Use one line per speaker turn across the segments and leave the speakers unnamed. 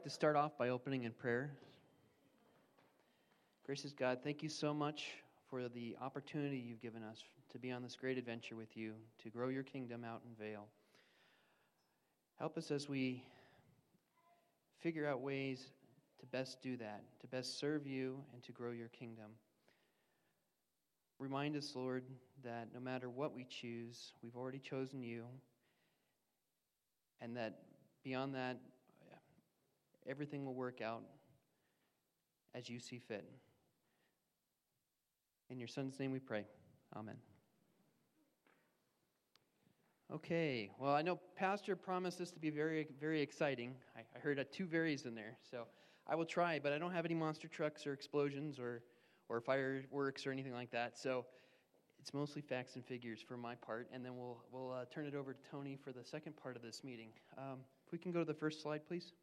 To start off by opening in prayer. Gracious God, thank you so much for the opportunity you've given us to be on this great adventure with you, to grow your kingdom out in Vail. Help us as we figure out ways to best do that, to best serve you and to grow your kingdom. Remind us, Lord, that no matter what we choose, we've already chosen you, and that beyond that, everything will work out as you see fit. In your Son's name we pray. Amen. Okay, well, I know Pastor promised this to be very, very exciting. I heard 2 varies in there, so I will try, but I don't have any monster trucks or explosions or fireworks or anything like that, so it's mostly facts and figures for my part, and then we'll turn it over to Tony for the second part of this meeting. If we can go to the first slide, please.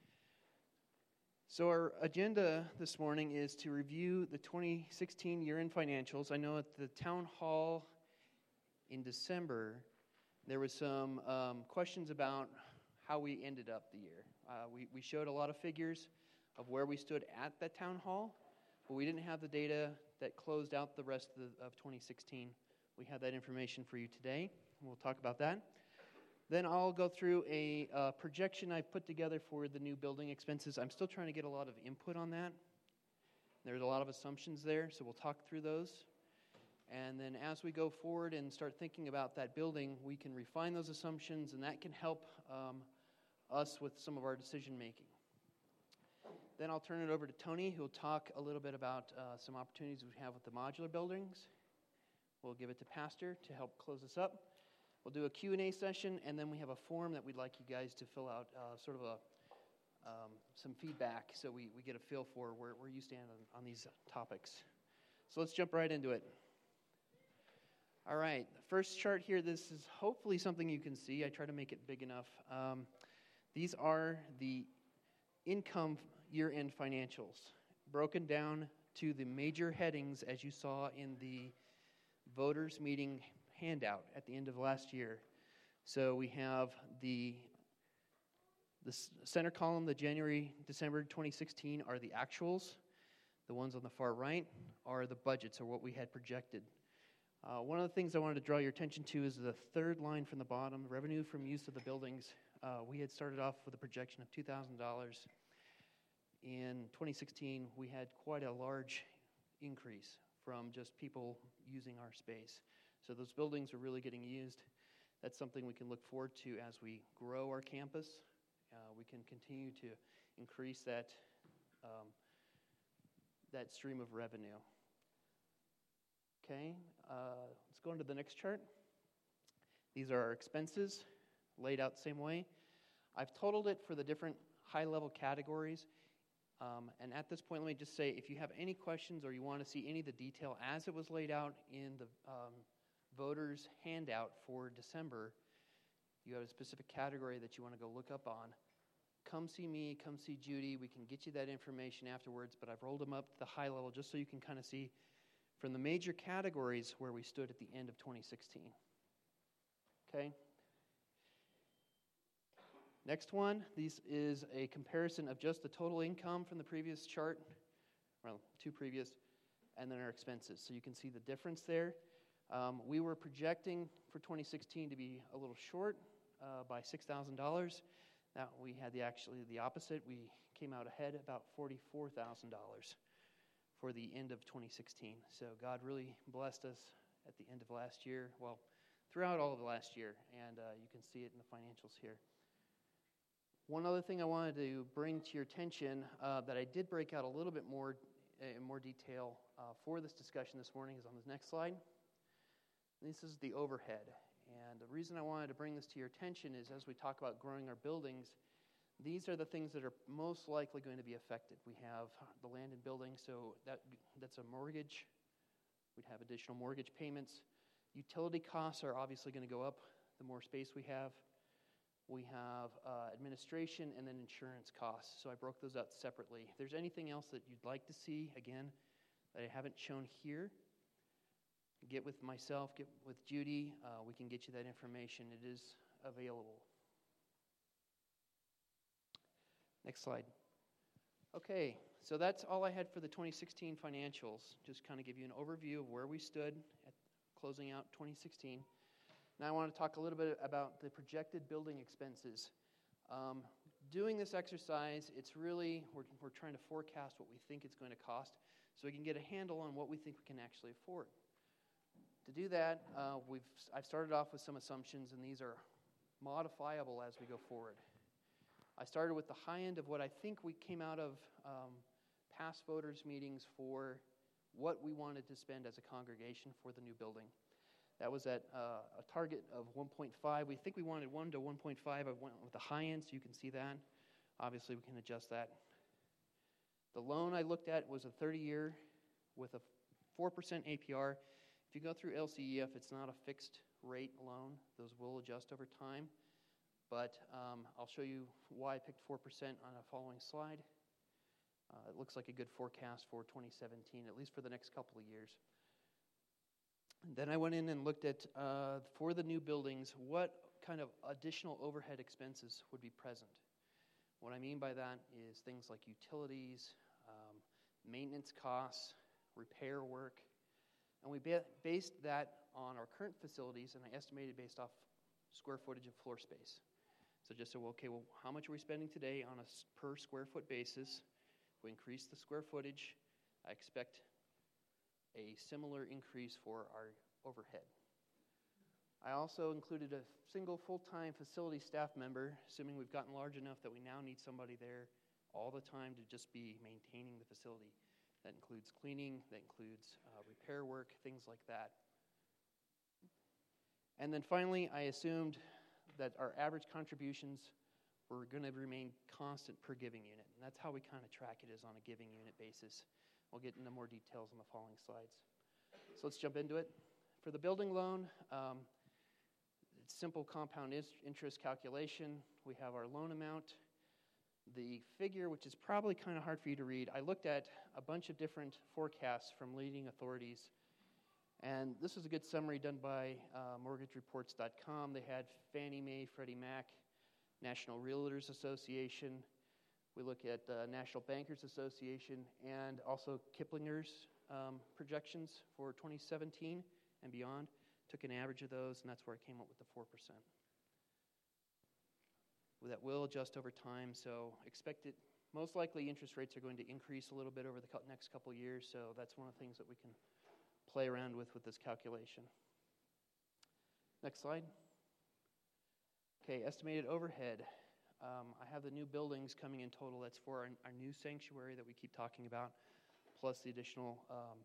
So our agenda this morning is to review the 2016 year-end financials. I know at the town hall in December, there was some questions about how we ended up the year. We showed a lot of figures of where we stood at that town hall, but we didn't have the data that closed out the rest of 2016. We have that information for you today. We'll talk about that. Then I'll go through a projection I put together for the new building expenses. I'm still trying to get a lot of input on that. There's a lot of assumptions there, so we'll talk through those. And then as we go forward and start thinking about that building, we can refine those assumptions, and that can help us with some of our decision making. Then I'll turn it over to Tony, who will talk a little bit about some opportunities we have with the modular buildings. We'll give it to Pastor to help close us up. We'll do a Q&A session, and then we have a form that we'd like you guys to fill out, sort of some feedback, so we get a feel for where you stand on these topics. So let's jump right into it. All right, the first chart here, this is hopefully something you can see. I try to make it big enough. These are the income year-end financials, broken down to the major headings as you saw in the voters meeting handout at the end of last year. So we have the center column, the January, December 2016 are the actuals. The ones on the far right are the budgets, or what we had projected. One of the things I wanted to draw your attention to is the third line from the bottom, revenue from use of the buildings. We had started off with a projection of $2,000. In 2016, we had quite a large increase from just people using our space. So those buildings are really getting used. That's something we can look forward to as we grow our campus. We can continue to increase that stream of revenue. Okay, let's go into the next chart. These are our expenses, laid out the same way. I've totaled it for the different high-level categories. And at this point, let me just say, if you have any questions or you want to see any of the detail as it was laid out in the voters handout for December, you have a specific category that you want to go look up on, come see me, come see Judy. We can get you that information afterwards, but I've rolled them up to the high level just so you can kind of see from the major categories where we stood at the end of 2016. Okay? Next one, this is a comparison of just the total income from the previous chart, well, 2 previous, and then our expenses. So you can see the difference there. We were projecting for 2016 to be a little short by $6,000. Now we had the opposite. We came out ahead about $44,000 for the end of 2016. So God really blessed us at the end of last year. Well, throughout all of last year, and you can see it in the financials here. One other thing I wanted to bring to your attention that I did break out a little bit more in more detail for this discussion this morning is on this next slide. This is the overhead. And the reason I wanted to bring this to your attention is as we talk about growing our buildings, these are the things that are most likely going to be affected. We have the land and building, so that's a mortgage. We'd have additional mortgage payments. Utility costs are obviously going to go up the more space we have. We have administration and then insurance costs. So I broke those out separately. If there's anything else that you'd like to see, again, that I haven't shown here, get with myself, get with Judy. We can get you that information. It is available. Next slide. Okay, so that's all I had for the 2016 financials. Just kind of give you an overview of where we stood at closing out 2016. Now I want to talk a little bit about the projected building expenses. Doing this exercise, it's really, we're trying to forecast what we think it's going to cost so we can get a handle on what we think we can actually afford. To do that, I've started off with some assumptions, and these are modifiable as we go forward. I started with the high end of what I think we came out of past voters' meetings for what we wanted to spend as a congregation for the new building. That was at a target of 1.5. We think we wanted 1 to 1.5. I went with the high end, so you can see that. Obviously, we can adjust that. The loan I looked at was a 30-year with a 4% APR. If you go through LCEF, it's not a fixed rate loan. Those will adjust over time. But I'll show you why I picked 4% on a following slide. It looks like a good forecast for 2017, at least for the next couple of years. Then I went in and looked at, for the new buildings, what kind of additional overhead expenses would be present. What I mean by that is things like utilities, maintenance costs, repair work. And we based that on our current facilities, and I estimated based off square footage of floor space. So just so, okay, well, how much are we spending today on a per square foot basis? If we increase the square footage, I expect a similar increase for our overhead. I also included a single full-time facility staff member, assuming we've gotten large enough that we now need somebody there all the time to just be maintaining the facility. That includes cleaning, that includes repair work, things like that. And then finally, I assumed that our average contributions were going to remain constant per giving unit. And that's how we kind of track it, is on a giving unit basis. We'll get into more details on the following slides. So let's jump into it. For the building loan, it's simple compound interest calculation. We have our loan amount. The figure, which is probably kind of hard for you to read, I looked at a bunch of different forecasts from leading authorities. And this was a good summary done by MortgageReports.com. They had Fannie Mae, Freddie Mac, National Realtors Association. We look at National Bankers Association and also Kiplinger's projections for 2017 and beyond. Took an average of those, and that's where I came up with the 4%. That will adjust over time, so expect it. Most likely interest rates are going to increase a little bit over the next couple of years, so that's one of the things that we can play around with this calculation. Next slide. Okay, estimated overhead. I have the new buildings coming in total. That's for our new sanctuary that we keep talking about, plus the additional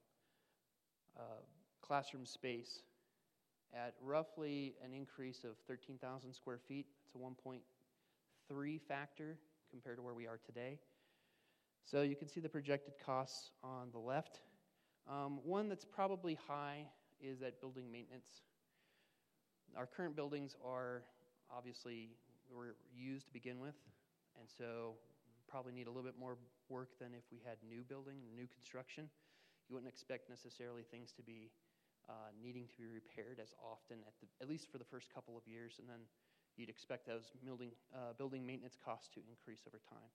classroom space at roughly an increase of 13,000 square feet. It's a 1.3 factor compared to where we are today. So you can see the projected costs on the left. One that's probably high is that building maintenance. Our current buildings were used to begin with, and so probably need a little bit more work than if we had new building, new construction. You wouldn't expect necessarily things to be needing to be repaired as often, at least for the first couple of years, and then you'd expect those building maintenance costs to increase over time.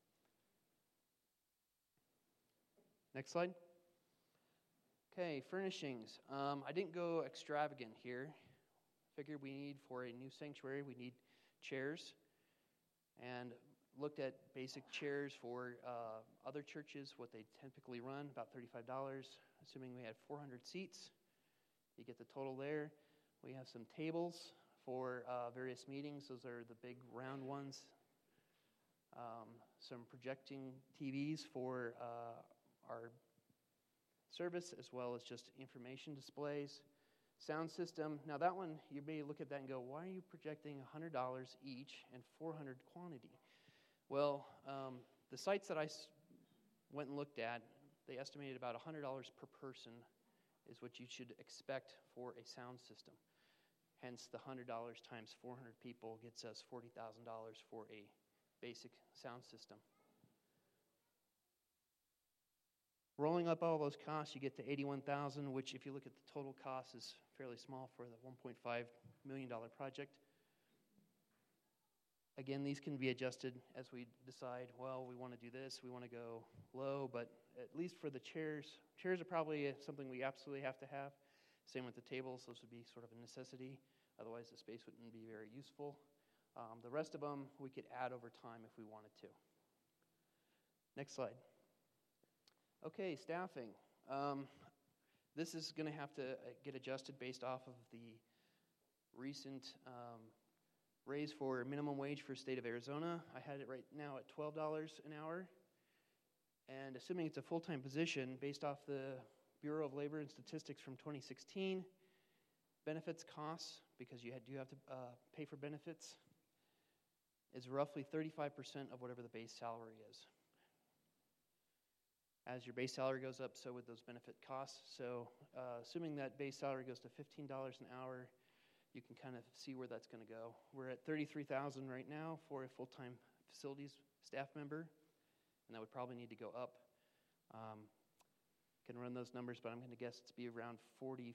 Next slide. Okay, furnishings. I didn't go extravagant here. Figured we need, for a new sanctuary, we need chairs, and looked at basic chairs for other churches, what they typically run, about $35, assuming we had 400 seats. You get the total there. We have some tables for various meetings. Those are the big round ones. Some projecting TVs for our service, as well as just information displays. Sound system. Now that one, you may look at that and go, why are you projecting $100 each and 400 quantity? Well, the sites that I went and looked at, they estimated about $100 per person is what you should expect for a sound system. Hence, the $100 times 400 people gets us $40,000 for a basic sound system. Rolling up all those costs, you get to $81,000, which, if you look at the total cost, is fairly small for the $1.5 million project. Again, these can be adjusted as we decide, well, we want to do this, we want to go low, but at least for the chairs, chairs are probably something we absolutely have to have. Same with the tables, those would be sort of a necessity. Otherwise, the space wouldn't be very useful. The rest of them, we could add over time if we wanted to. Next slide. Okay, staffing. This is going to have to get adjusted based off of the recent raise for minimum wage for the state of Arizona. I had it right now at $12 an hour. And assuming it's a full-time position, based off the Bureau of Labor and Statistics from 2016, benefits costs, because you do have to pay for benefits, is roughly 35% of whatever the base salary is. As your base salary goes up, so would those benefit costs. So assuming that base salary goes to $15 an hour, you can kind of see where that's going to go. We're at $33,000 right now for a full-time facilities staff member, and that would probably need to go up. Can run those numbers, but I'm going to guess it's be around $42,000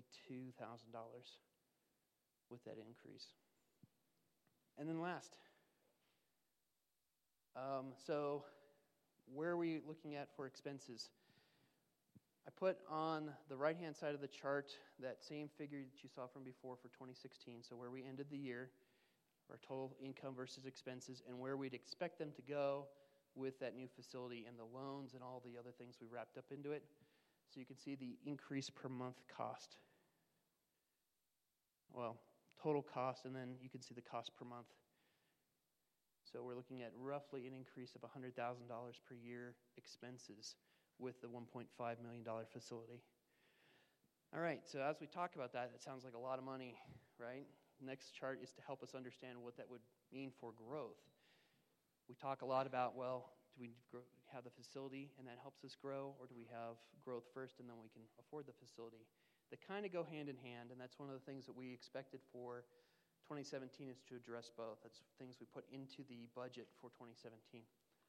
with that increase. And then last, so where are we looking at for expenses? I put on the right-hand side of the chart that same figure that you saw from before for 2016, so where we ended the year, our total income versus expenses, and where we'd expect them to go with that new facility and the loans and all the other things we wrapped up into it. So you can see the increase per month cost. Well, total cost, and then you can see the cost per month. So we're looking at roughly an increase of $100,000 per year expenses with the $1.5 million facility. All right, so as we talk about that, it sounds like a lot of money, right? Next chart is to help us understand what that would mean for growth. We talk a lot about, well, do we have the facility and that helps us grow, or do we have growth first and then we can afford the facility? They kind of go hand in hand, and that's one of the things that we expected for 2017 is to address both. That's things we put into the budget for 2017.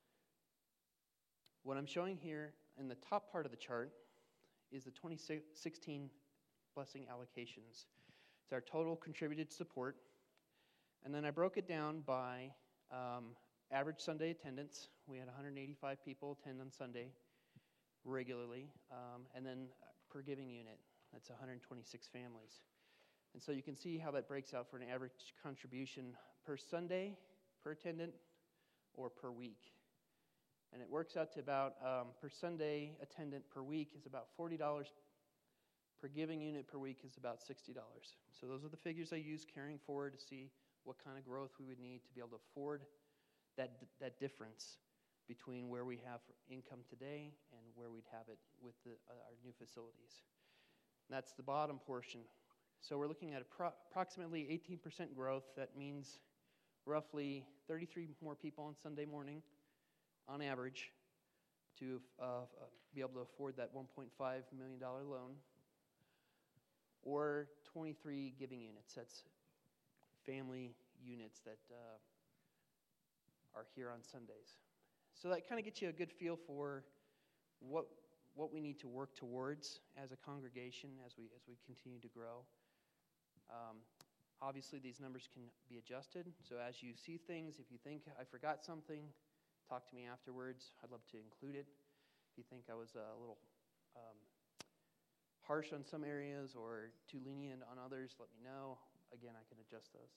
What I'm showing here in the top part of the chart is the 2016 blessing allocations. It's our total contributed support. And then I broke it down by average Sunday attendance. We had 185 people attend on Sunday regularly. And then per giving unit, that's 126 families. And so you can see how that breaks out for an average contribution per Sunday, per attendant, or per week. And it works out to about, per Sunday attendant per week is about $40. Per giving unit per week is about $60. So those are the figures I use carrying forward to see what kind of growth we would need to be able to afford that difference between where we have income today and where we'd have it with our new facilities. And that's the bottom portion. So we're looking at approximately 18% growth. That means roughly 33 more people on Sunday morning on average to be able to afford that $1.5 million loan, or 23 giving units. That's family units that are here on Sundays. So that kind of gets you a good feel for what we need to work towards as a congregation as we continue to grow. Obviously, these numbers can be adjusted. So as you see things, if you think I forgot something, talk to me afterwards. I'd love to include it. If you think I was a little harsh on some areas or too lenient on others, let me know. Again, I can adjust those.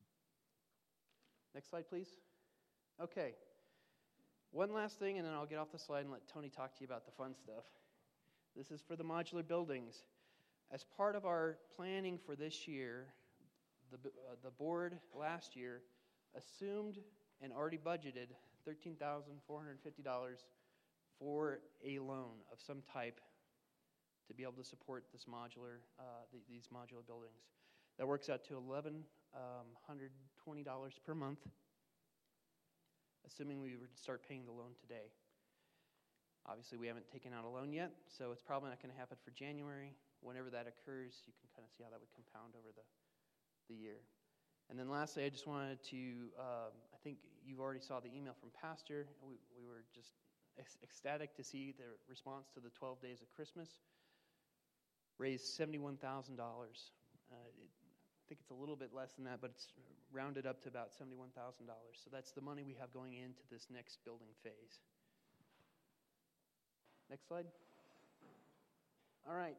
Next slide, please. Okay. One last thing, and then I'll get off the slide and let Tony talk to you about the fun stuff. This is for the modular buildings. As part of our planning for this year, the board last year assumed and already budgeted $13,450 for a loan of some type to be able to support this these modular buildings. That works out to $1,120 per month, assuming we were to start paying the loan today. Obviously, we haven't taken out a loan yet, so it's probably not going to happen for January. Whenever that occurs, you can kind of see how that would compound over the year. And then lastly, I just wanted to, I think you already saw the email from Pastor. We were just ecstatic to see the response to the 12 days of Christmas. Raised $71,000. think it's a little bit less than that, but it's rounded up to about $71,000. So that's the money we have going into this next building phase. Next slide. All right.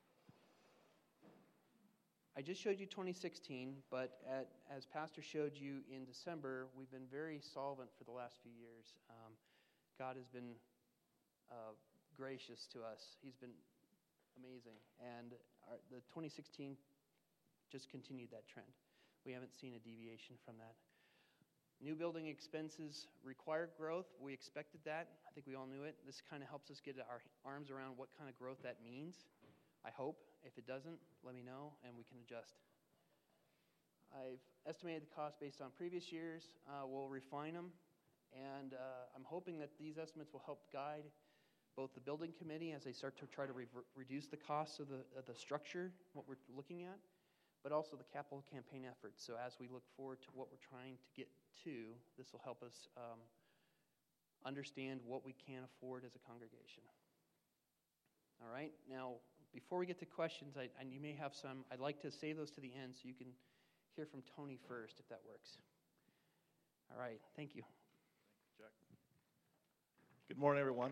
I just showed you 2016, but as Pastor showed you in December, we've been very solvent for the last few years. God has been gracious to us. He's been amazing. And the 2016 just continued that trend. We haven't seen a deviation from that. New building expenses require growth. We expected that. I think we all knew it. This kind of helps us get our arms around what kind of growth that means. I hope. If it doesn't, let me know and we can adjust. I've estimated the cost based on previous years. We'll refine them. And I'm hoping that these estimates will help guide both the building committee as they start to try to reduce the costs of the structure, what we're looking at, but also the capital campaign efforts. So as we look forward to what we're trying to get to, this will help us understand what we can afford as a congregation. All right, now before we get to questions, and you may have some, I'd like to save those to the end so you can hear from Tony first, if that works. All right, thank you.
Thank you, Jack. Good morning, everyone.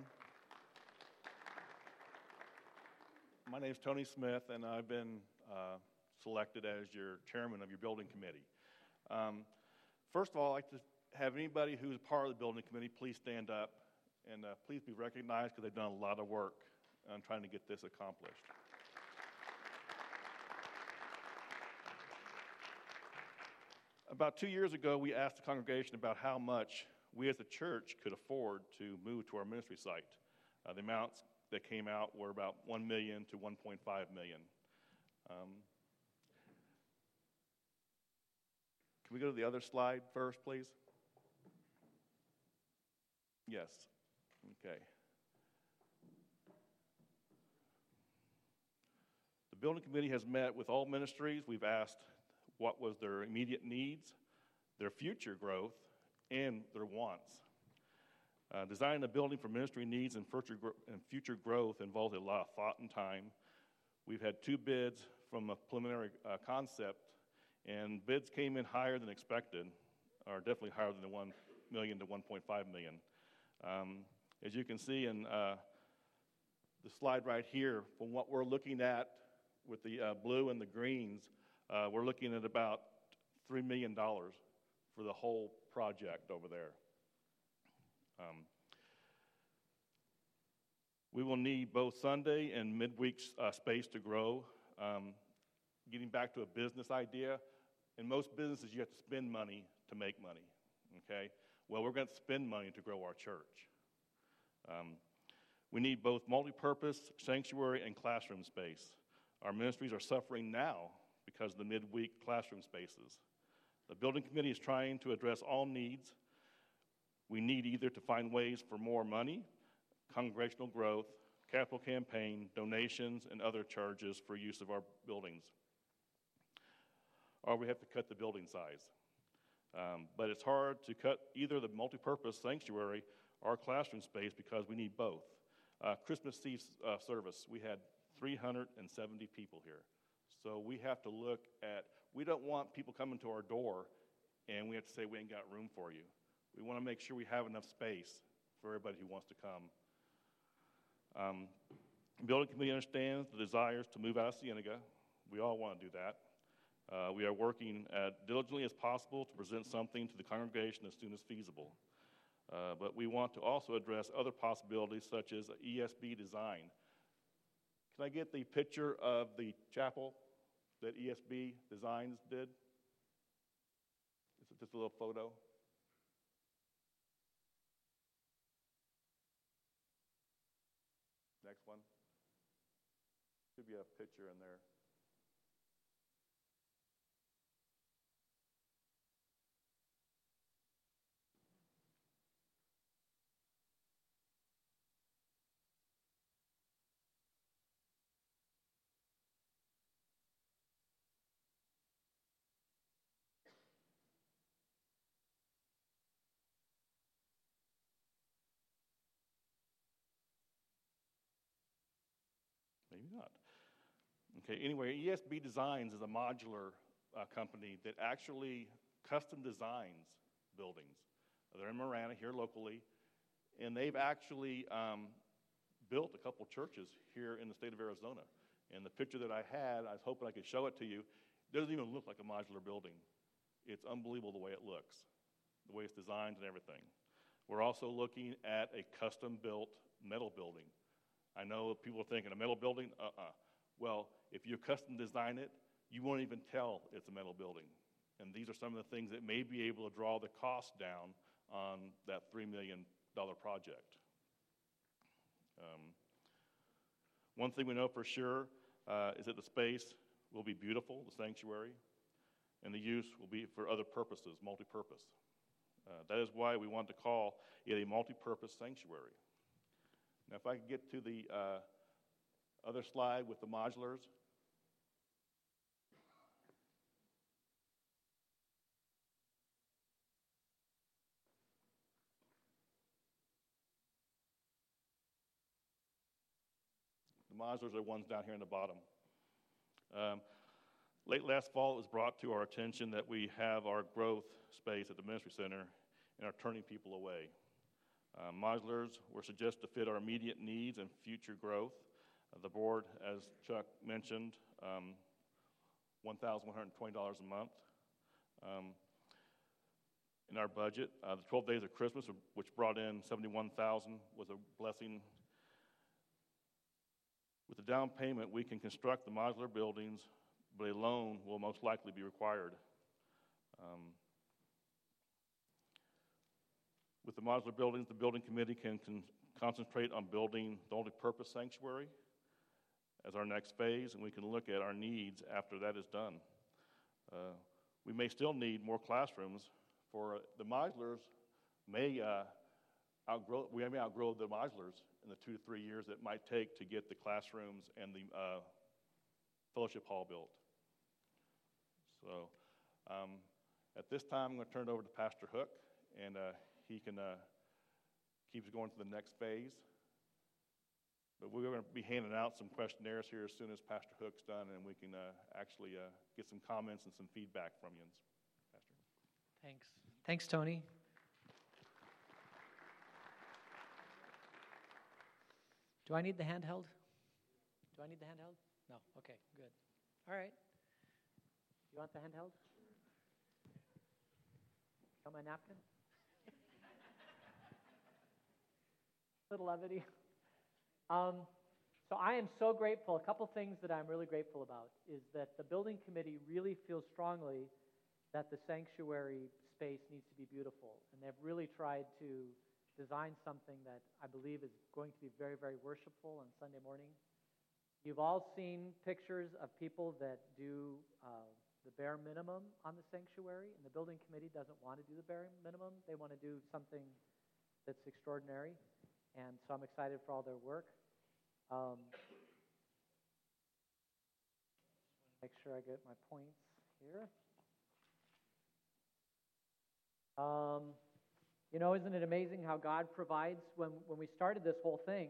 My name is Tony Smith, and I've been selected as your chairman of your building committee. First of all, I'd like to have anybody who's part of the building committee please stand up and please be recognized because they've done a lot of work on trying to get this accomplished. About 2 years ago, we asked the congregation about how much we as a church could afford to move to our ministry site. The amounts that came out were about $1 million to $1.5 million. Can we go to the other slide first, please? Yes. Okay. The building committee has met with all ministries. We've asked what was their immediate needs, their future growth, and their wants. Designing a building for ministry needs and future growth involves a lot of thought and time. We've had 2 bids from a preliminary concept, and bids came in higher than expected, or definitely higher than the $1 million to $1.5 million. As you can see in the slide right here, from what we're looking at with the blue and the greens, we're looking at about $3 million for the whole project over there. We will need both Sunday and midweek space to grow. Getting back to a business idea, in most businesses you have to spend money to make money, okay? Well, we're going to spend money to grow our church. We need both multi-purpose, sanctuary, and classroom space. Our ministries are suffering now because of the midweek classroom spaces. The building committee is trying to address all needs. We need either to find ways for more money, congregational growth, capital campaign, donations, and other charges for use of our buildings. Or we have to cut the building size. But it's hard to cut either the multi-purpose sanctuary or classroom space because we need both. Christmas Eve service, we had 370 people here. So we have to look at, we don't want people coming to our door and we have to say we ain't got room for you. We want to make sure we have enough space for everybody who wants to come. The building committee understands the desires to move out of Cienega. We all want to do that. We are working diligently as possible to present something to the congregation as soon as feasible. But we want to also address other possibilities such as ESB design. Can I get the picture of the chapel that ESB Designs did? Is it just a little photo? Next one. Should be a picture in there. Maybe not. Okay, anyway, ESB Designs is a modular company that actually custom designs buildings. They're in Marana here locally, and they've actually built a couple churches here in the state of Arizona. And the picture that I had, I was hoping I could show it to you. It doesn't even look like a modular building. It's unbelievable the way it looks, the way it's designed and everything. We're also looking at a custom-built metal building. I know people are thinking, a metal building? Well, if you custom design it, you won't even tell it's a metal building. And these are some of the things that may be able to draw the cost down on that $3 million project. One thing we know for sure is that the space will be beautiful, the sanctuary, and the use will be for other purposes, multi-purpose. That is why we want to call it a multi-purpose sanctuary. Now, if I could get to the other slide with the modulars. The modulars are the ones down here in the bottom. Late last fall, it was brought to our attention that we have our growth space at the ministry center and are turning people away. Modulars were suggested to fit our immediate needs and future growth. The board, as Chuck mentioned, $1,120 a month. In our budget, the 12 days of Christmas, which brought in $71,000, was a blessing. With the down payment, we can construct the modular buildings, but a loan will most likely be required. With the modular buildings, the building committee can concentrate on building the multi-purpose sanctuary as our next phase, and we can look at our needs after that is done. We may still need more classrooms. For the modulars, we may outgrow the modulars in the 2 to 3 years it might take to get the classrooms and the fellowship hall built. So at this time, I'm going to turn it over to Pastor Hook, and he can keep us going to the next phase. But we're going to be handing out some questionnaires here as soon as Pastor Hook's done, and we can actually get some comments and some feedback from you. Pastor.
Thanks. Thanks, Tony. Do I need the handheld? Do I need the handheld? No. Okay, good. All right. You want the handheld? Got my napkin? Little levity. So I am so grateful. A couple things that I'm really grateful about is that the building committee really feels strongly that the sanctuary space needs to be beautiful. And they've really tried to design something that I believe is going to be very, very worshipful on Sunday morning. You've all seen pictures of people that do the bare minimum on the sanctuary, and the building committee doesn't want to do the bare minimum. They want to do something that's extraordinary, and so I'm excited for all their work. Make sure I get my points here. Isn't it amazing how God provides? When we started this whole thing,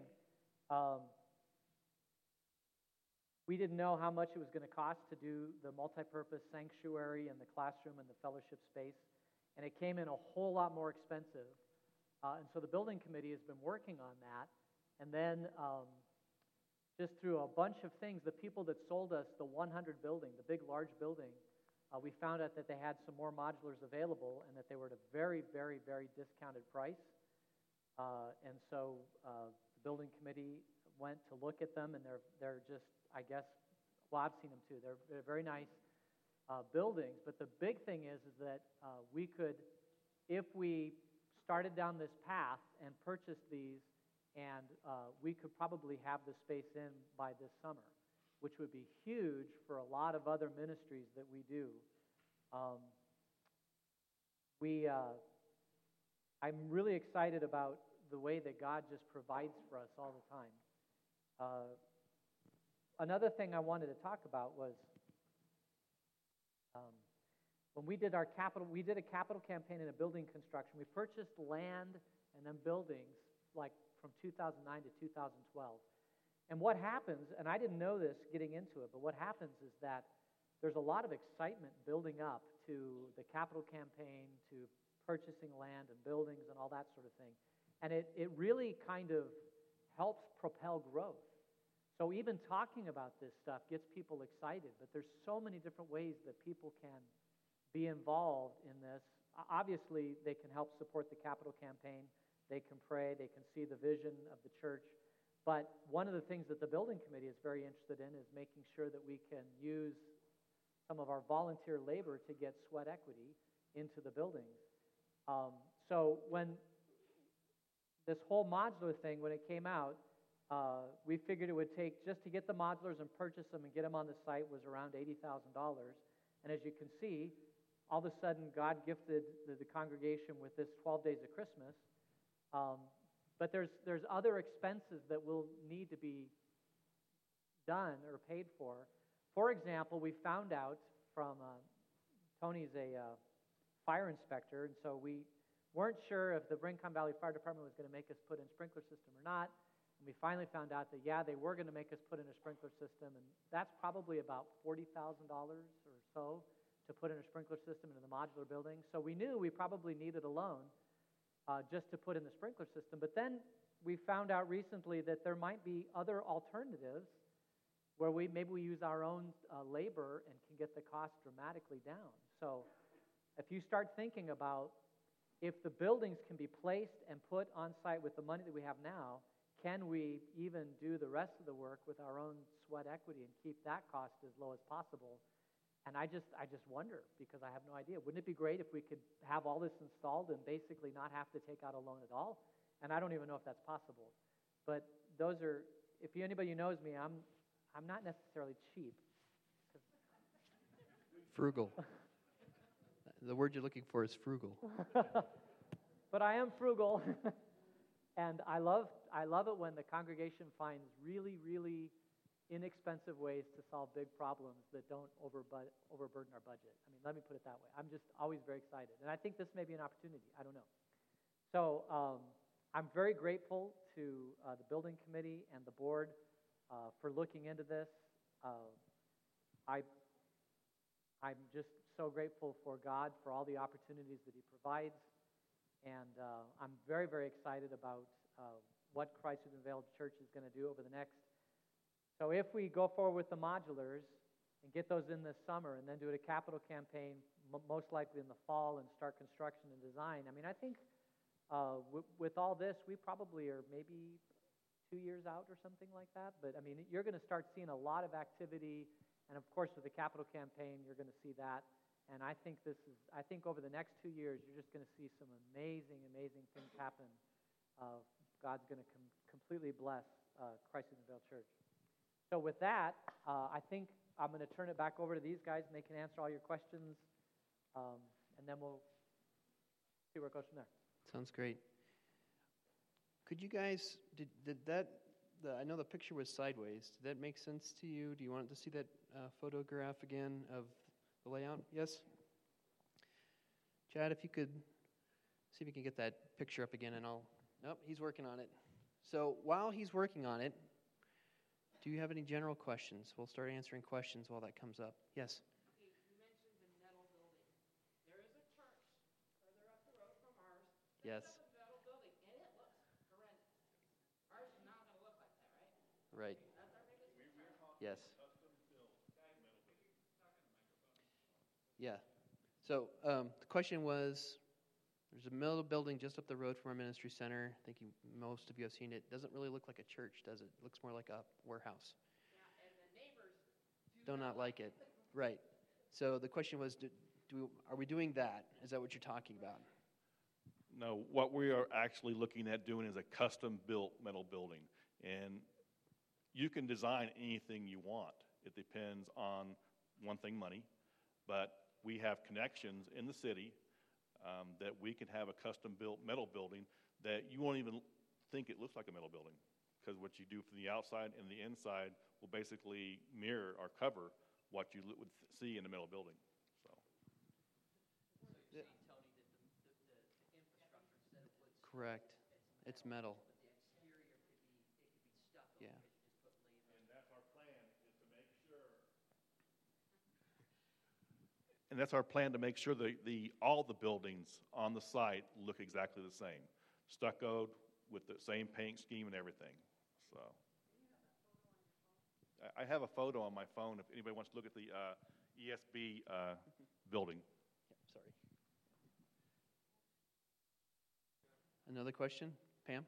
we didn't know how much it was going to cost to do the multi-purpose sanctuary and the classroom and the fellowship space, and it came in a whole lot more expensive. And so the building committee has been working on that, and then just through a bunch of things, the people that sold us the 100 building, the big, large building, we found out that they had some more modulars available and that they were at a very, very, very discounted price. And so the building committee went to look at them, and they're just, I guess, well, I've seen them too. They're very nice buildings. But the big thing is that we could, if we started down this path and purchased these, and we could probably have the space in by this summer, which would be huge for a lot of other ministries that we do. I'm really excited about the way that God just provides for us all the time. Another thing I wanted to talk about was when we did a capital campaign in a building construction. We purchased land and then buildings like from 2009 to 2012. And what happens, and I didn't know this getting into it, but what happens is that there's a lot of excitement building up to the capital campaign, to purchasing land and buildings and all that sort of thing. And it really kind of helps propel growth. So even talking about this stuff gets people excited, but there's so many different ways that people can be involved in this. Obviously, they can help support the capital campaign. They can pray. They can see the vision of the church. But one of the things that the building committee is very interested in is making sure that we can use some of our volunteer labor to get sweat equity into the buildings. So when this whole modular thing, when it came out, we figured it would take, just to get the modulars and purchase them and get them on the site, was around $80,000. And as you can see, all of a sudden God gifted the congregation with this 12 days of Christmas. But there's other expenses that will need to be done or paid for. For example, we found out from Tony's a fire inspector, and so we weren't sure if the Rincon Valley Fire Department was going to make us put in a sprinkler system or not. And we finally found out that, yeah, they were going to make us put in a sprinkler system, and that's probably about $40,000 or so to put in a sprinkler system into the modular building. So we knew we probably needed a loan just to put in the sprinkler system. But then we found out recently that there might be other alternatives where maybe we use our own labor and can get the cost dramatically down. So if you start thinking about if the buildings can be placed and put on site with the money that we have now, can we even do the rest of the work with our own sweat equity and keep that cost as low as possible? And I just wonder, because I have no idea. Wouldn't it be great if we could have all this installed and basically not have to take out a loan at all? And I don't even know if that's possible. But those are, if anybody who knows me, I'm not necessarily cheap.
Frugal. The word you're looking for is frugal.
But I am frugal. And I love it when the congregation finds really, really inexpensive ways to solve big problems that don't overburden our budget. I mean, let me put it that way. I'm just always very excited. And I think this may be an opportunity. I don't know. So I'm very grateful to the building committee and the board for looking into this. I'm just so grateful for God for all the opportunities that He provides. And I'm very, very excited about what Christ Unveiled Church is going to do over the next. So if we go forward with the modulars and get those in this summer and then do a capital campaign, most likely in the fall, and start construction and design, I mean, I think with all this, we probably are maybe 2 years out or something like that. But, I mean, you're going to start seeing a lot of activity. And, of course, with the capital campaign, you're going to see that. And I think over the next 2 years, you're just going to see some amazing, amazing things happen. God's going to completely bless Christ Unveiled Church. So with that, I think I'm going to turn it back over to these guys, and they can answer all your questions. And then we'll see where it goes from there.
Sounds great. Could you guys, did that, I know the picture was sideways. Did that make sense to you? Do you want to see that photograph again of the layout? Yes? Chad, if you could see if you can get that picture up again, and nope, he's working on it. So while he's working on it, do you have any general questions? We'll start answering questions while that comes up. Yes?
Okay, you mentioned the metal building. There is a church further up the road from ours.
Yes.
That's a metal building, and it looks horrendous. Ours is not going to look like that, right?
Right.
That's our biggest concern.
Yes. Yeah. So the question was, there's a metal building just up the road from our ministry center. I think most of you have seen it. It doesn't really look like a church, does it? It looks more like a warehouse.
Yeah, and the neighbors
Do not like it. Right. So the question was, are we doing that? Is that what you're talking about?
No, what we are actually looking at doing is a custom-built metal building. And you can design anything you want. It depends on, one thing, money. But we have connections in the city that we can have a custom-built metal building that you won't even think it looks like a metal building, because what you do from the outside and the inside will basically mirror or cover what you would see in a metal building. So.
So you're saying, Tony, that the infrastructure instead of wood,
Correct. It's metal.
but the exterior could be stucco
Yeah.
because you just put labor.
And that's our plan, is to make sure And that's our plan, to make sure all the buildings on the site look exactly the same. Stuccoed with the same paint scheme and everything. So I have a photo on my phone if anybody wants to look at the ESB building.
Yeah, sorry. Another question, Pam?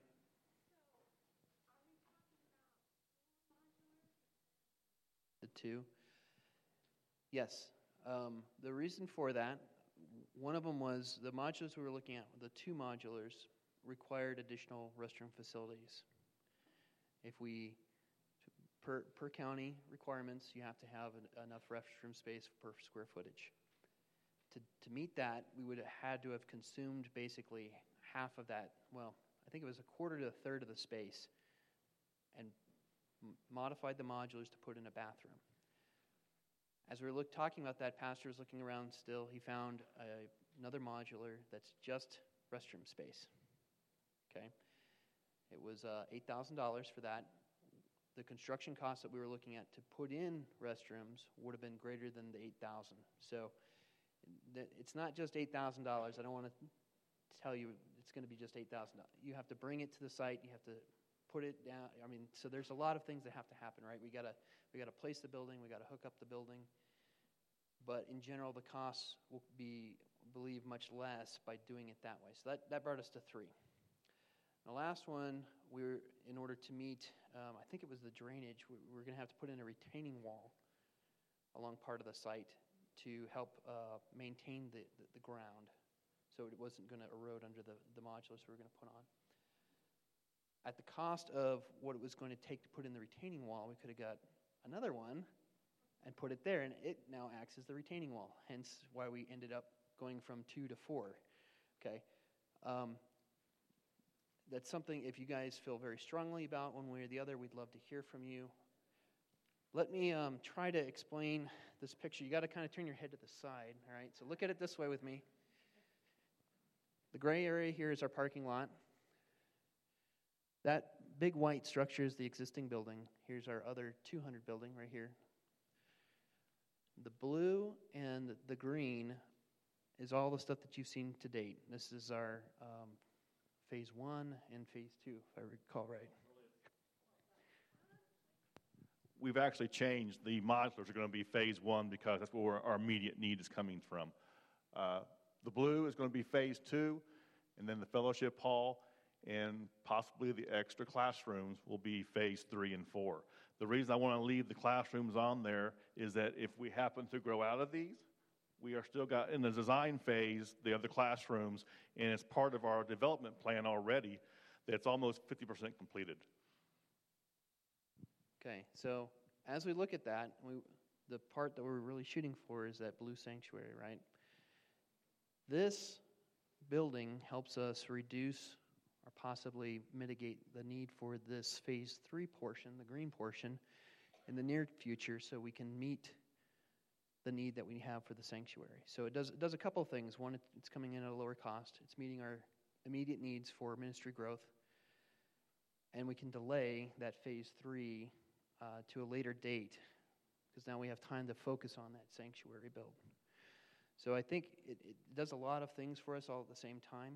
The two? Yes. The reason for that, one of them was the modulars we were looking at, the two modulars, required additional restroom facilities. If we, per county requirements, you have to have enough restroom space per square footage. To meet that, we would have had to have consumed basically half of that, well, I think it was a quarter to a third of the space, and modified the modulars to put in a bathroom. As we were talking about that, pastor was looking around still. He found another modular that's just restroom space. Okay? It was $8,000 for that. The construction cost that we were looking at to put in restrooms would have been greater than the $8,000. So it's not just $8,000. I don't want to tell you it's going to be just $8,000. You have to bring it to the site. You have to put it down. I mean, so there's a lot of things that have to happen, right? We got to place the building. We got to hook up the building. But in general, the costs will be, I believe, much less by doing it that way. So that brought us to 3. The last one, in order to meet, I think it was the drainage, we're going to have to put in a retaining wall along part of the site to help maintain the ground, so it wasn't going to erode under the modulars we were going to put on. At the cost of what it was going to take to put in the retaining wall, we could have got another one and put it there, and it now acts as the retaining wall, hence why we ended up going from 2 to 4. Okay? That's something, if you guys feel very strongly about one way or the other, we'd love to hear from you. Let me try to explain this picture. You got to kind of turn your head to the side, all right? So look at it this way with me. The gray area here is our parking lot. That big white structure is the existing building. Here's our other 200 building right here. The blue and the green is all the stuff that you've seen to date. This is our phase 1 and phase 2, if I recall right.
We've actually changed. The modulars are going to be phase 1 because that's where our immediate need is coming from. The blue is going to be phase 2, and then the fellowship hall and possibly the extra classrooms will be phase 3 and 4. The reason I want to leave the classrooms on there is that if we happen to grow out of these, we are still got in the design phase the other classrooms, and it's part of our development plan already that's almost 50% completed.
Okay, so as we look at that, the part that we're really shooting for is that blue sanctuary, right? This building helps us reduce or possibly mitigate the need for this phase 3 portion, the green portion, in the near future, so we can meet the need that we have for the sanctuary. So it does a couple of things. One, it's coming in at a lower cost. It's meeting our immediate needs for ministry growth. And we can delay that phase 3 to a later date, because now we have time to focus on that sanctuary build. So I think it does a lot of things for us all at the same time.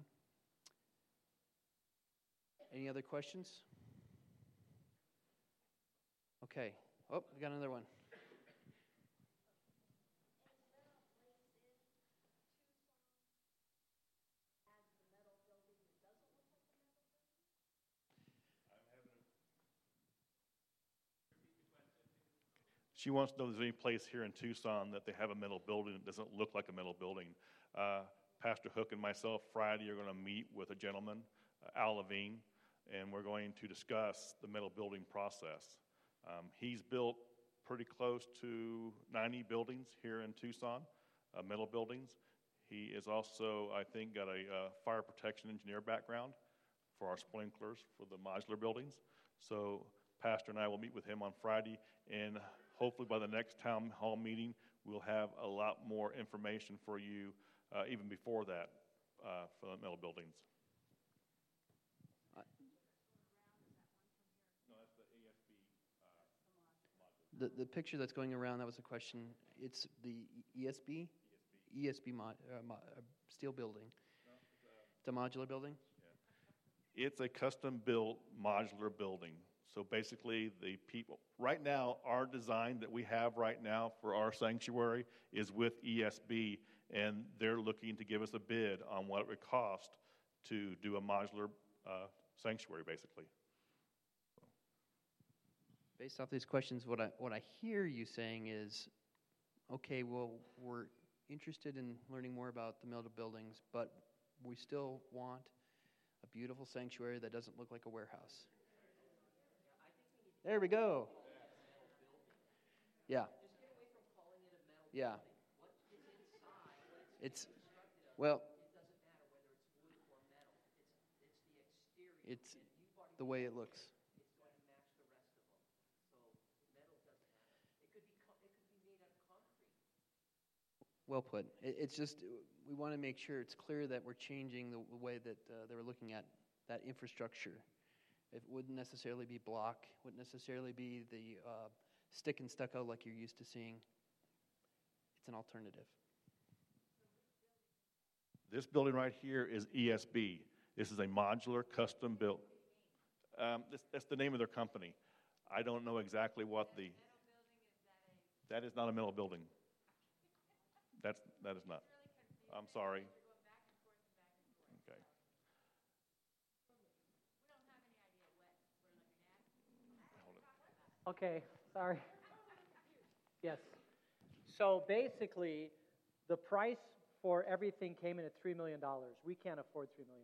Any other questions? Okay. Oh, we got another one.
She wants to know if there's any place here in Tucson that they have a metal building that doesn't look like a metal building. Pastor Hook and myself Friday are going to meet with a gentleman, Al Levine, and we're going to discuss the metal building process. He's built pretty close to 90 buildings here in Tucson, metal buildings. He is also, I think, got a fire protection engineer background for our sprinklers for the modular buildings. So Pastor and I will meet with him on Friday, and hopefully by the next town hall meeting, we'll have a lot more information for you even before that for the metal buildings. No, that's the ASB.
The picture that's going around, that was a question. It's the ESB? ESB steel building? It's a modular building?
It's a custom-built modular building. So basically, the people, right now, our design that we have right now for our sanctuary is with ESB, and they're looking to give us a bid on what it would cost to do a modular sanctuary, basically.
Based off these questions, what I hear you saying is, okay, well, we're interested in learning more about the metal buildings, but we still want a beautiful sanctuary that doesn't look like a warehouse. There we go. Yeah.
Just get away from calling it a metal
Yeah.
building. What is inside, what
It's,
constructed of,
well,
it doesn't matter whether it's wood or metal. It's the exterior.
it's
And you've already
the way it looks.
it's going to match the rest of them. So metal doesn't matter. It could be made out of concrete.
Well put. It's just, we want to make sure it's clear that we're changing the way that they were looking at that infrastructure. It wouldn't necessarily be block, wouldn't necessarily be the stick and stucco like you're used to seeing. It's an alternative.
This building right here is ESB. This is a modular, custom-built. That's the name of their company. I don't know exactly what the... That is not a metal building. That is not. I'm sorry. Okay.
Okay, sorry. Yes. So basically, the price for everything came in at $3 million. We can't afford $3 million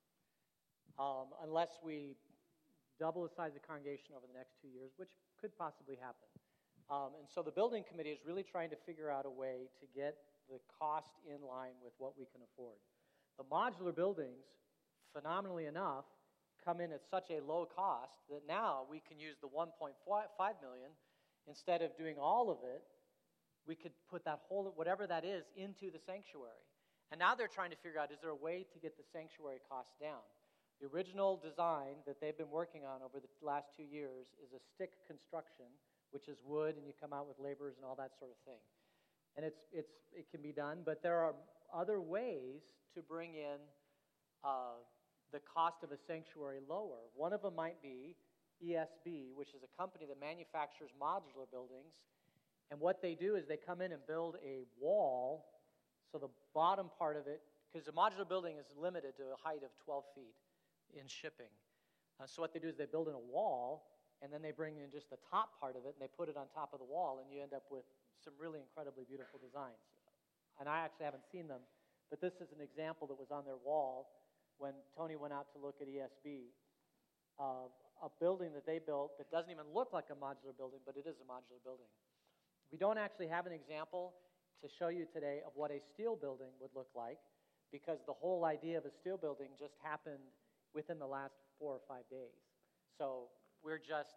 unless we double the size of the congregation over the next 2 years, which could possibly happen. And so the building committee is really trying to figure out a way to get the cost in line with what we can afford. The modular buildings, phenomenally enough, come in at such a low cost that now we can use the $1.5 million. Instead of doing all of it, we could put that whole, whatever that is, into the sanctuary. And now they're trying to figure out, is there a way to get the sanctuary costs down? The original design that they've been working on over the last 2 years is a stick construction, which is wood, and you come out with laborers and all that sort of thing. And it can be done, but there are other ways to bring in the cost of a sanctuary lower. One of them might be ESB, which is a company that manufactures modular buildings. And what they do is they come in and build a wall, so the bottom part of it, because a modular building is limited to a height of 12 feet in shipping. So what they do is they build in a wall, and then they bring in just the top part of it, and they put it on top of the wall, and you end up with some really incredibly beautiful designs. And I actually haven't seen them, but this is an example that was on their wall when Tony went out to look at ESB, a building that they built that doesn't even look like a modular building, but it is a modular building. We don't actually have an example to show you today of what a steel building would look like, because the whole idea of a steel building just happened within the last 4 or 5 days. So we're just,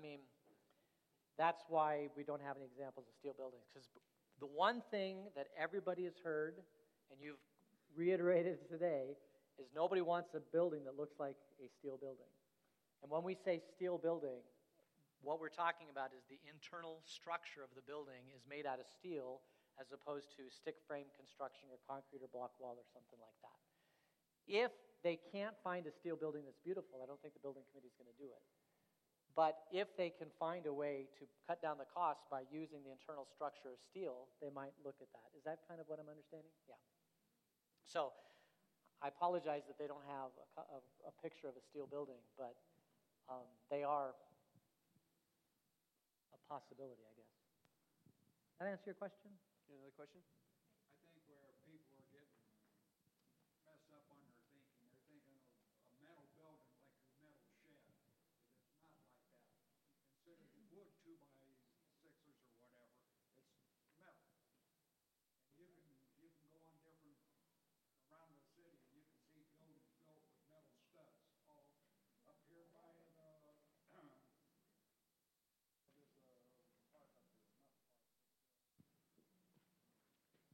that's why we don't have any examples of steel buildings, because the one thing that everybody has heard, and you've reiterated today, is nobody wants a building that looks like a steel building. And when we say steel building, what we're talking about is the internal structure of the building is made out of steel as opposed to stick frame construction or concrete or block wall or something like that. If they can't find a steel building that's beautiful, I don't think the building committee is going to do it. But if they can find a way to cut down the cost by using the internal structure of steel, they might look at that. Is that kind of what I'm understanding? Yeah. So I apologize that they don't have a picture of a steel building, but they are a possibility, I guess. That answer your question?
Another question?
I think where people are getting messed up on their thinking, they're thinking of a metal building like a metal shed. It's not like that. Consider the wood 2x6s or whatever. It's metal. And you can go on different around the city and you can see buildings built with metal studs. All up here by the park up here, not park.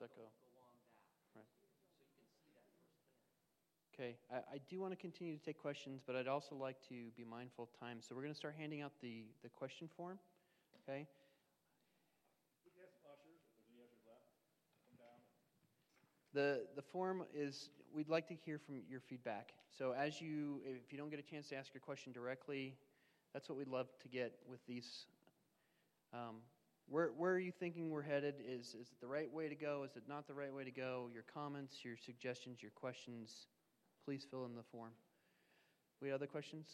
stucco.
go along that.
Right.
So you can see that firsthand.
Okay, I do want to continue to take questions, but I'd also like to be mindful of time. So we're going to start handing out the question form, okay?
We can have some ushers, if there's any ushers left, come down.
The form is, we'd like to hear from your feedback. So if you don't get a chance to ask your question directly, that's what we'd love to get with these. Where are you thinking we're headed? Is it the right way to go? Is it not the right way to go? Your comments, your suggestions, your questions, please fill in the form. We have other questions?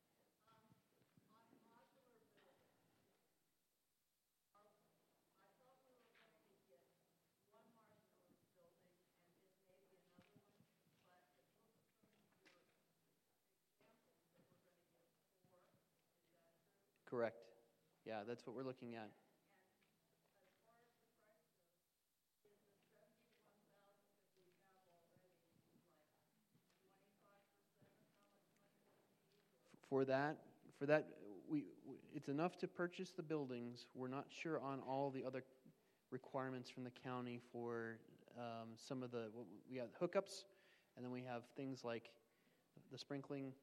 Correct. Yeah, that's what we're looking at. For that, it's enough to purchase the buildings. We're not sure on all the other requirements from the county for some of we have hookups, and then we have things like the sprinkling.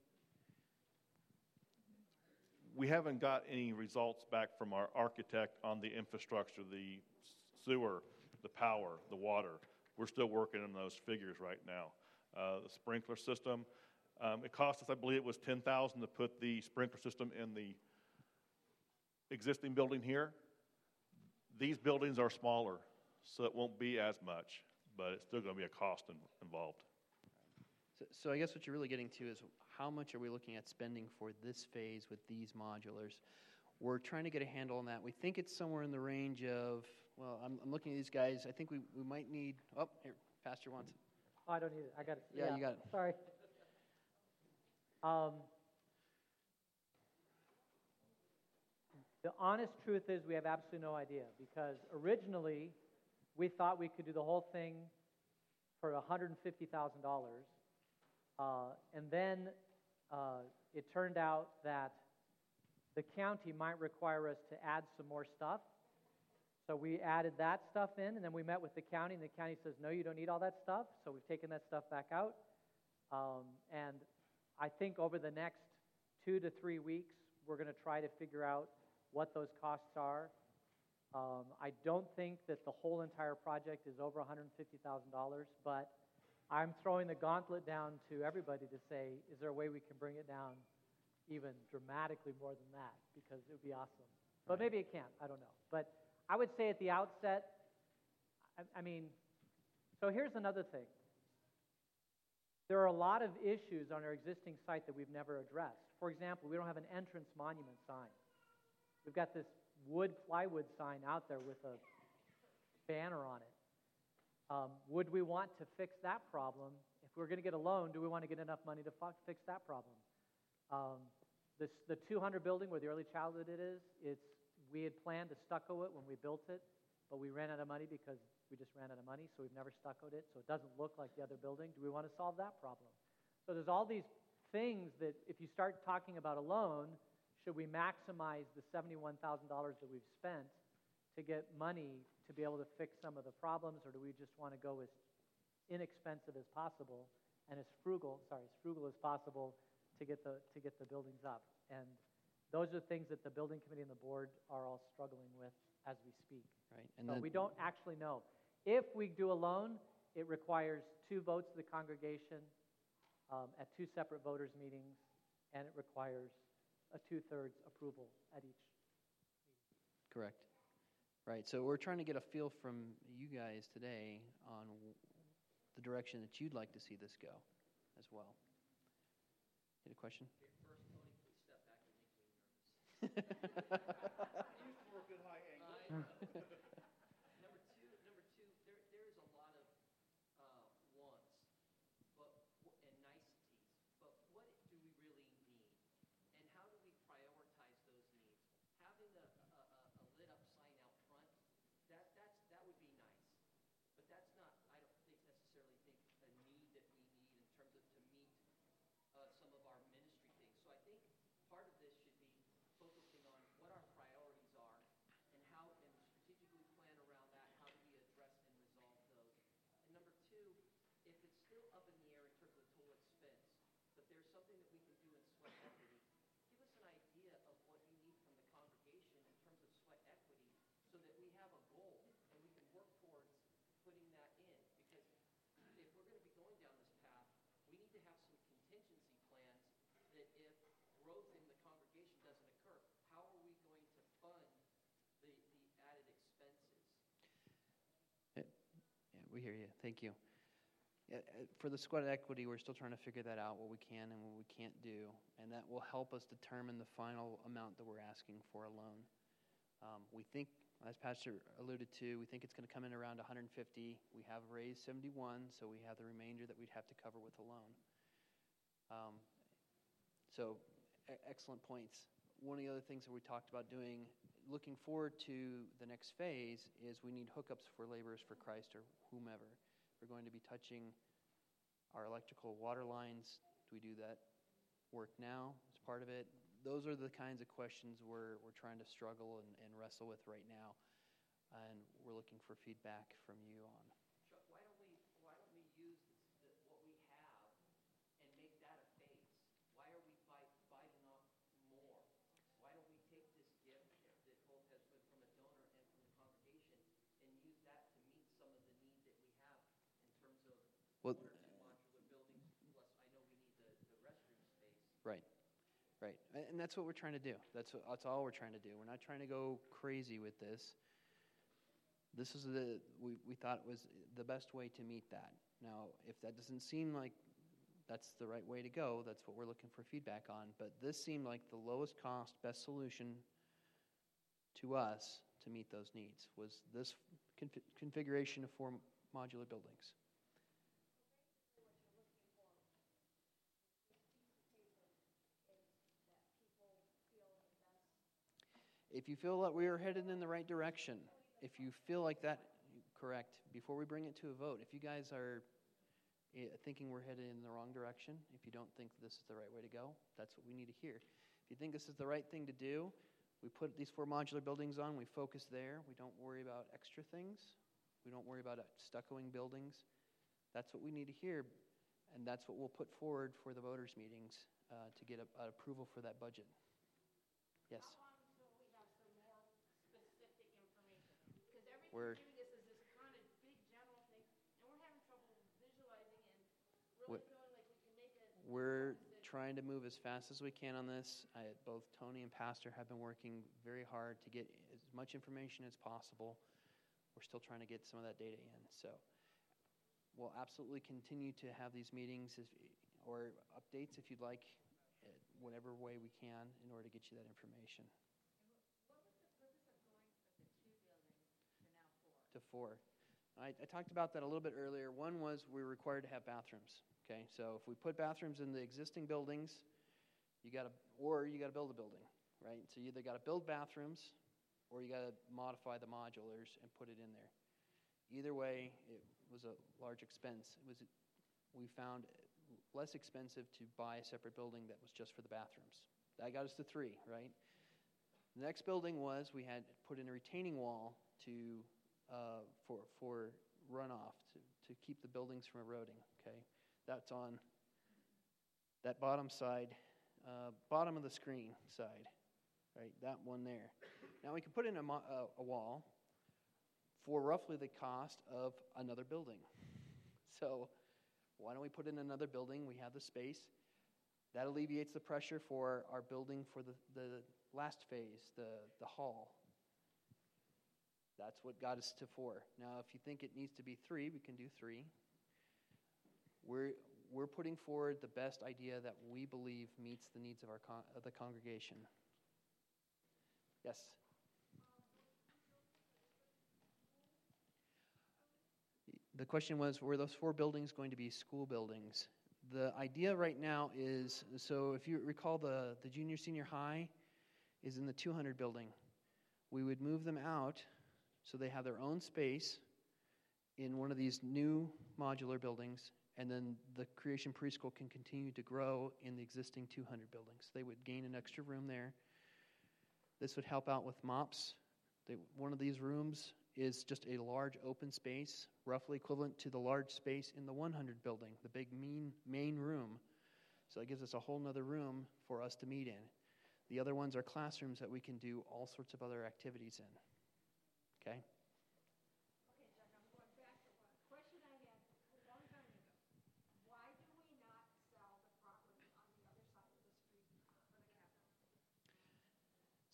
We haven't got any results back from our architect on the infrastructure, the sewer, the power, the water. We're still working on those figures right now. The sprinkler system, it cost us, I believe it was $10,000 to put the sprinkler system in the existing building here. These buildings are smaller, so it won't be as much, but it's still going to be a cost involved.
So I guess what you're really getting to is how much are we looking at spending for this phase with these modulars? We're trying to get a handle on that. We think it's somewhere in the range of, well, I'm looking at these guys. I think we might need, here, Pastor wants it.
Oh, I don't need it. I got it.
Yeah, you got it.
Sorry. The honest truth is we have absolutely no idea, because originally we thought we could do the whole thing for $150,000. And then it turned out that the county might require us to add some more stuff. So we added that stuff in, and then we met with the county, and the county says, no, you don't need all that stuff. So we've taken that stuff back out. And I think over the next 2 to 3 weeks, we're going to try to figure out what those costs are. I don't think that the whole entire project is over $150,000, but I'm throwing the gauntlet down to everybody to say, is there a way we can bring it down even dramatically more than that? Because it would be awesome. But maybe it can't. I don't know. But I would say at the outset, so here's another thing. There are a lot of issues on our existing site that we've never addressed. For example, we don't have an entrance monument sign. We've got this plywood sign out there with a banner on it. Would we want to fix that problem? If we're going to get a loan, do we want to get enough money to fix that problem? The 200 building where the early childhood we had planned to stucco it when we built it, but we ran out of money because we just ran out of money, so we've never stuccoed it, so it doesn't look like the other building. Do we want to solve that problem? So there's all these things that if you start talking about a loan, should we maximize the $71,000 that we've spent to get money to be able to fix some of the problems, or do we just want to go as inexpensive as possible and as frugal as possible to get the buildings up? And those are things that the building committee and the board are all struggling with as we speak.
Right.
And so we don't actually know. If we do a loan, it requires 2 votes of the congregation at 2 separate voters' meetings, and it requires a 2/3 approval at each meeting.
Correct. Right. So we're trying to get a feel from you guys today on the direction that you'd like to see this go as well. Any question?
Okay, first, Tony, please step back. You're making me nervous.
Used for a good high angle.
Number two, there is a lot of wants, and niceties. But what do we really need, and how do we prioritize those needs? Having a lit up sign out front, that would be nice, but that's not. I don't necessarily think a need that we need in terms of to meet some of our ministry things. So I think part of this should be focusing on what our priorities are and how, and strategically
We hear you. Thank you. For the sweat equity, we're still trying to figure that out, what we can and what we can't do, and that will help us determine the final amount that we're asking for a loan. We think, as Pastor alluded to, we think it's going to come in around 150. We have raised 71, so we have the remainder that we'd have to cover with a loan. Excellent points. One of the other things that we talked about doing, looking forward to the next phase, is we need hookups for Laborers for Christ or whomever. We're going to be touching our electrical water lines. Do we do that work now as part of it? Those are the kinds of questions we're trying to struggle and wrestle with right now, and we're looking for feedback from you on.
Chuck, why don't we use what we have and make that a phase? Why are we biting off more? Why don't we take this gift that both has been from a donor and from the congregation and use that to meet some of the need that we have in terms of
Well,
1 or 2 modular buildings, plus I know we need the restroom space.
Right. And that's what we're trying to do. That's all we're trying to do. We're not trying to go crazy with this. This is we thought was the best way to meet that. Now, if that doesn't seem like that's the right way to go, that's what we're looking for feedback on. But this seemed like the lowest cost, best solution to us to meet those needs, was this configuration of 4 modular buildings. If you feel that we are headed in the right direction, if you feel like that, correct, before we bring it to a vote, if you guys are thinking we're headed in the wrong direction, if you don't think this is the right way to go, that's what we need to hear. If you think this is the right thing to do, we put these 4 modular buildings on, we focus there, we don't worry about extra things, we don't worry about stuccoing buildings. That's what we need to hear, and that's what we'll put forward for the voters' meetings to get an approval for that budget. Yes?
We're giving us is this kind of big general thing, and we're having trouble visualizing and really feeling like we can make it.
We're trying to move as fast as we can on this. Both Tony and Pastor have been working very hard to get as much information as possible. We're still trying to get some of that data in. So we'll absolutely continue to have these meetings or updates if you'd like, whatever way we can in order to get you that information. To 4. I talked about that a little bit earlier. One was we're required to have bathrooms. Okay, so if we put bathrooms in the existing buildings, you got to build a building, right? So you either got to build bathrooms, or you got to modify the modulars and put it in there. Either way, it was a large expense. We found less expensive to buy a separate building that was just for the bathrooms. That got us to 3, right? The next building was we had put in a retaining wall for runoff to keep the buildings from eroding. Okay, that's on that bottom side, bottom of the screen side, right? That one there. Now we can put in a wall for roughly the cost of another building. So why don't we put in another building? We have the space. That alleviates the pressure for our building for the last phase, the hall. That's what got us to 4. Now, if you think it needs to be 3, we can do 3. We're putting forward the best idea that we believe meets the needs of the congregation. Yes? The question was, were those 4 buildings going to be school buildings? The idea right now is, so if you recall the junior, senior high is in the 200 building. We would move them out so they have their own space in one of these new modular buildings, and then the Creation Preschool can continue to grow in the existing 200 buildings. They would gain an extra room there. This would help out with MOPS. One of these rooms is just a large open space, roughly equivalent to the large space in the 100 building, the big main room. So that gives us a whole nother room for us to meet in. The other ones are classrooms that we can do all sorts of other activities in. Okay?
Okay, Chuck, I'm going back to a question I had a long time ago. Why do we not sell the property on the other side of the street for the capital?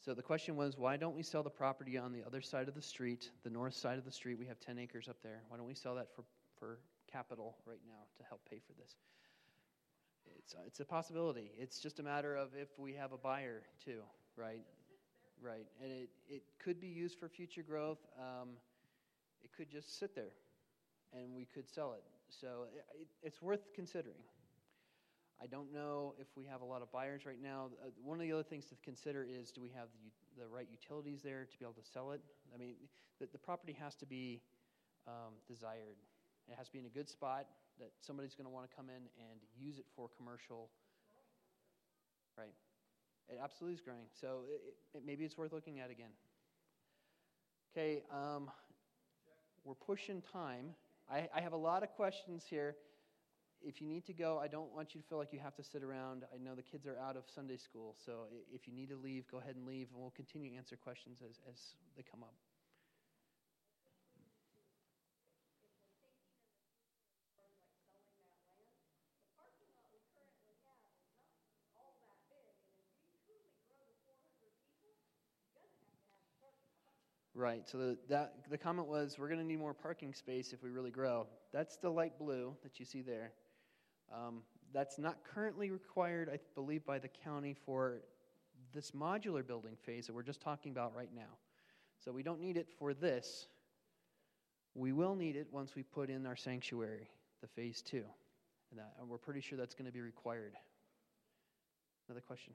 So the question was, why don't we sell the property on the other side of the street, the north side of the street? We have 10 acres up there. Why don't we sell that for capital right now to help pay for this? It's a possibility. It's just a matter of if we have a buyer too, right? Right. And it could be used for future growth. It could just sit there, and we could sell it. So it's worth considering. I don't know if we have a lot of buyers right now. One of the other things to consider is, do we have the right utilities there to be able to sell it? I mean, the property has to be desired. It has to be in a good spot that somebody's going to want to come in and use it for commercial. Right. It absolutely is growing. So maybe it's worth looking at again. Okay, we're pushing time. I have a lot of questions here. If you need to go, I don't want you to feel like you have to sit around. I know the kids are out of Sunday school, so if you need to leave, go ahead and leave, and we'll continue to answer questions as they come up. Right, so the comment was, we're going to need more parking space if we really grow. That's the light blue that you see there. That's not currently required, I believe, by the county for this modular building phase that we're just talking about right now. So we don't need it for this. We will need it once we put in our sanctuary, the phase 2. And we're pretty sure that's going to be required. Another question?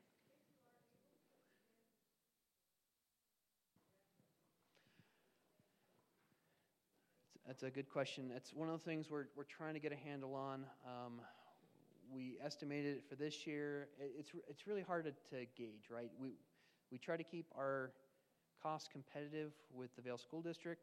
That's a good question. It's one of the things we're trying to get a handle on. We estimated it for this year. It's really hard to gauge, right? We try to keep our costs competitive with the Vail School District.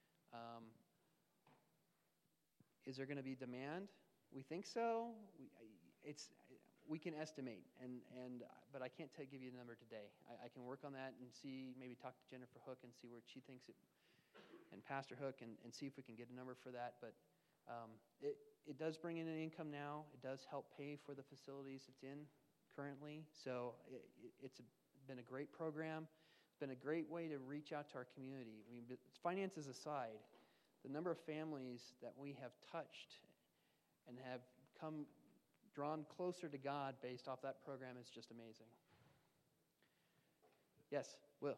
Is there going to be demand? We think so. We can estimate, but I can't give you a number today. I can work on that and see, maybe talk to Jennifer Hook and see where she thinks it, and Pastor Hook, and see if we can get a number for that. But it does bring in an income now. It does help pay for the facilities it's in currently. So it's been a great program. It's been a great way to reach out to our community. I mean, finances aside, the number of families that we have touched and have drawn closer to God based off that program is just amazing. Yes, Will.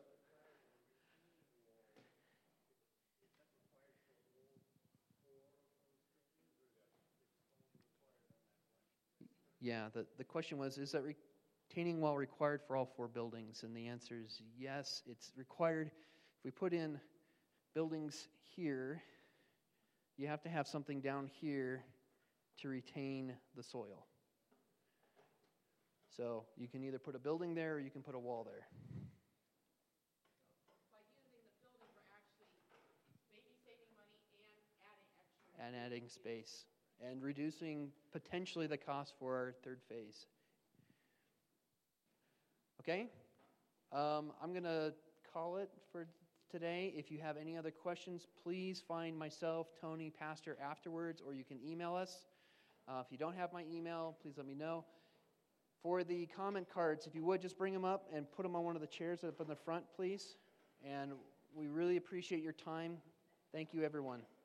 Yeah, the question was, is that retaining wall required for all 4 buildings? And the answer is yes, it's required. If we put in buildings here, you have to have something down here to retain the soil. So you can either put a building there or you can put a wall there.
By using the building, we're actually maybe saving money and adding extra.
And adding space. And reducing potentially the cost for our 3rd phase. Okay? I'm going to call it for today. If you have any other questions, please find myself, Tony, Pastor afterwards, or you can email us. If you don't have my email, please let me know. For the comment cards, if you would, just bring them up and put them on one of the chairs up in the front, please. And we really appreciate your time. Thank you, everyone.